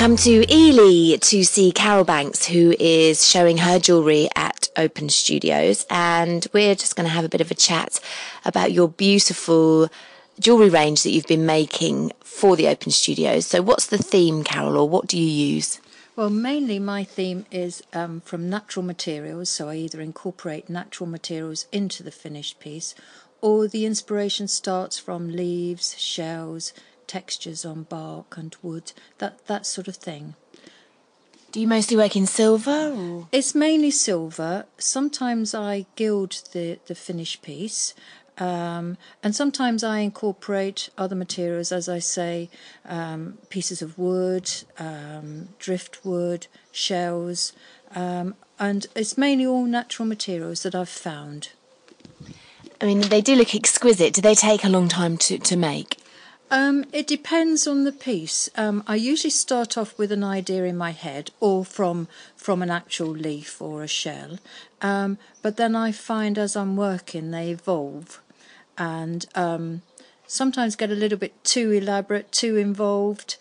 come to Ely to see Carol Banks, who is showing her jewellery at Open Studios, and we're just going to have a bit of a chat about your beautiful jewellery range that you've been making for the Open Studios. So what's the theme, Carol, or what do you use? Well, mainly my theme is from natural materials, so I either incorporate natural materials into the finished piece, or the inspiration starts from leaves, shells, textures on bark and wood, that sort of thing. Do you mostly work in silver? Or? It's mainly silver. Sometimes I gild the finished piece, and sometimes I incorporate other materials, as I say, pieces of wood, driftwood, shells, and it's mainly all natural materials that I've found. I mean, they do look exquisite. Do they take a long time to make? It depends on the piece. I usually start off with an idea in my head, or from an actual leaf or a shell. But then I find as I'm working, they evolve, and sometimes get a little bit too elaborate, too involved,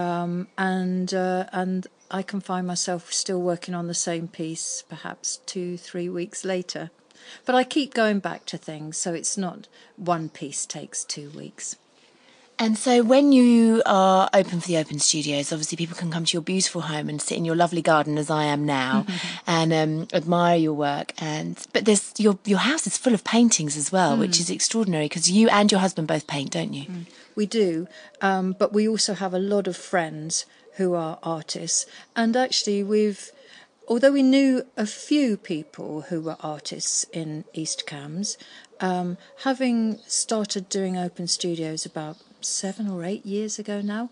and I can find myself still working on the same piece, perhaps 2-3 weeks later. But I keep going back to things, so it's not one piece takes 2 weeks. And so when you are open for the Open Studios, obviously people can come to your beautiful home and sit in your lovely garden, as I am now, and admire your work. But there's your house is full of paintings as well, which is extraordinary, because you and your husband both paint, don't you? We do, but we also have a lot of friends who are artists, and actually although we knew a few people who were artists in East Cambs, having started doing Open Studios about 7 or 8 years ago now,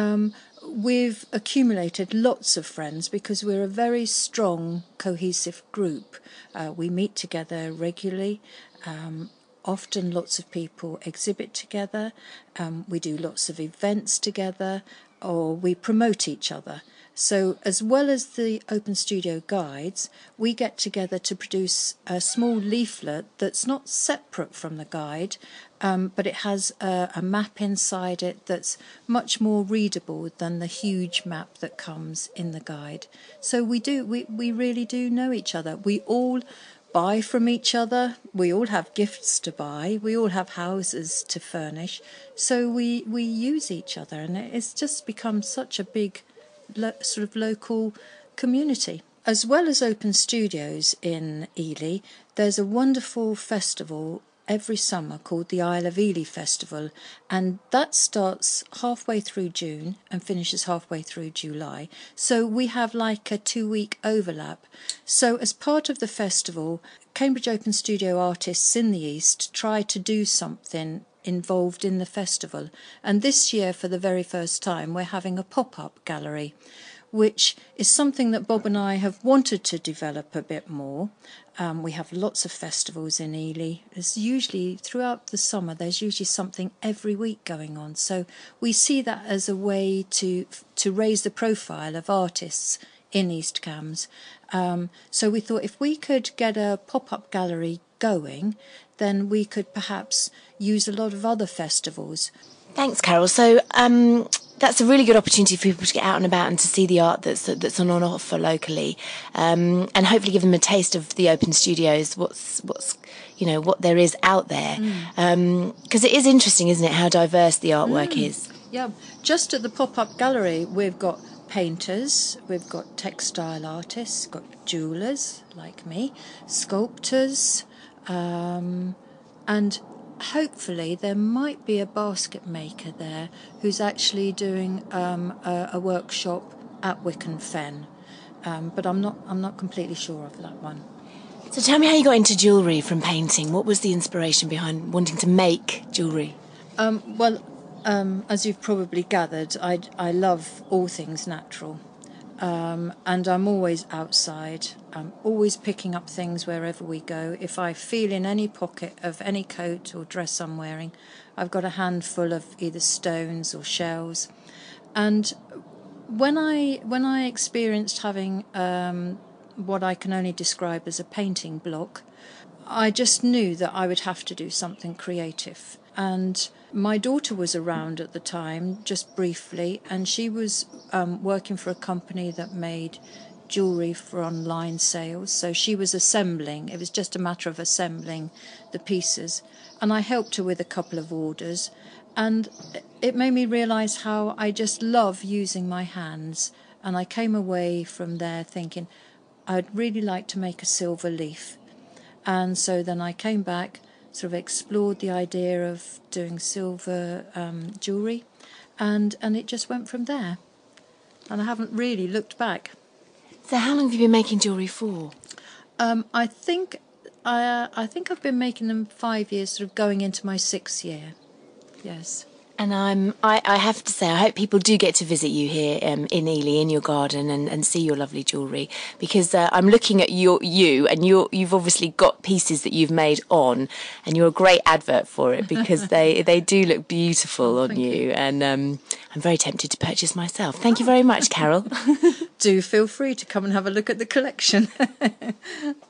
we've accumulated lots of friends because we're a very strong, cohesive group. We meet together regularly. Often lots of people exhibit together. We do lots of events together, or we promote each other. So as well as the Open Studio guides, we get together to produce a small leaflet that's not separate from the guide, but it has a map inside it that's much more readable than the huge map that comes in the guide. So we really do know each other. We all buy from each other. We all have gifts to buy. We all have houses to furnish. So we use each other, and it's just become such a big sort of local community. As well as Open Studios in Ely, there's a wonderful festival every summer called the Isle of Ely Festival, and that starts halfway through June and finishes halfway through July. So we have like a 2-week overlap. So as part of the festival, Cambridge Open Studio artists in the East try to do something involved in the festival, and this year for the very first time we're having a pop-up gallery, which is something that Bob and I have wanted to develop a bit more. We have lots of festivals in Ely. There's usually, throughout the summer, there's usually something every week going on, so we see that as a way to raise the profile of artists in East Cambs. So we thought if we could get a pop-up gallery going, then we could perhaps use a lot of other festivals. Thanks, Carol. So that's a really good opportunity for people to get out and about and to see the art that's on offer locally, and hopefully give them a taste of the Open Studios. What's what there is out there, because it is interesting, isn't it, how diverse the artwork is? Yeah, just at the pop-up gallery, we've got painters, we've got textile artists, got jewellers like me, sculptors, and hopefully there might be a basket maker there who's actually doing a workshop at Wicken Fen, but I'm not completely sure of that one. So tell me how you got into jewellery from painting. What was the inspiration behind wanting to make jewellery? As you've probably gathered, I love all things natural. And I'm always outside. I'm always picking up things wherever we go. If I feel in any pocket of any coat or dress I'm wearing, I've got a handful of either stones or shells. And when I experienced having what I can only describe as a painting block, I just knew that I would have to do something creative. And my daughter was around at the time, just briefly, and she was working for a company that made jewellery for online sales. So she was assembling. It was just a matter of assembling the pieces. And I helped her with a couple of orders. And it made me realise how I just love using my hands. And I came away from there thinking, I'd really like to make a silver leaf. And so then I came back, sort of explored the idea of doing silver jewellery, and it just went from there. And I haven't really looked back. So how long have you been making jewellery for? I think I've been making them 5 years, sort of going into my 6th year. Yes. And I have to say, I hope people do get to visit you here in Ely, in your garden, and see your lovely jewellery, because I'm looking at you, and you've obviously got pieces that you've made on, and you're a great advert for it, because they do look beautiful on you, and I'm very tempted to purchase myself. Thank you very much, Carol. Do feel free to come and have a look at the collection.